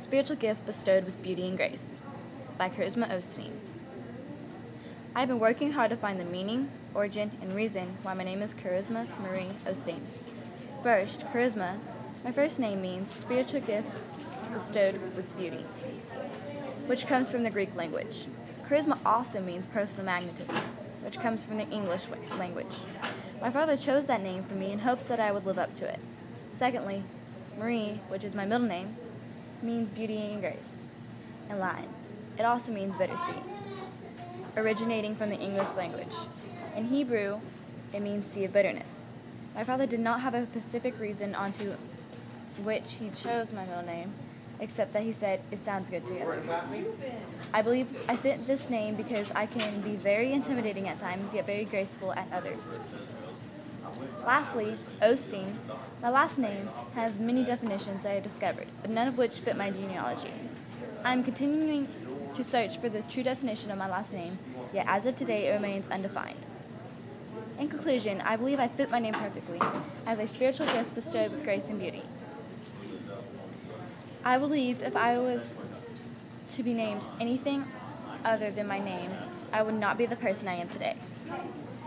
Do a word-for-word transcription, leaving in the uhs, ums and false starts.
Spiritual Gift Bestowed with Beauty and Grace by Charisma Osteen. I've been working hard to find the meaning, origin, and reason why my name is Charisma Marie Osteen. First, charisma. My first name means spiritual gift bestowed with beauty, which comes from the Greek language. Charisma also means personal magnetism, which comes from the English language. My father chose that name for me in hopes that I would live up to it. Secondly, Marie, which is my middle name, means beauty and grace in Latin. It also means bittersweet, originating from the English language. In Hebrew, it means sea of bitterness. My father did not have a specific reason onto which he chose my middle name, except that he said it sounds good together. I believe I fit this name because I can be very intimidating at times, yet very graceful at others. Lastly, Osteen. My last name has many definitions that I have discovered, but none of which fit my genealogy. I am continuing to search for the true definition of my last name, yet as of today it remains undefined. In conclusion, I believe I fit my name perfectly, as a spiritual gift bestowed with grace and beauty. I believe if I was to be named anything other than my name, I would not be the person I am today.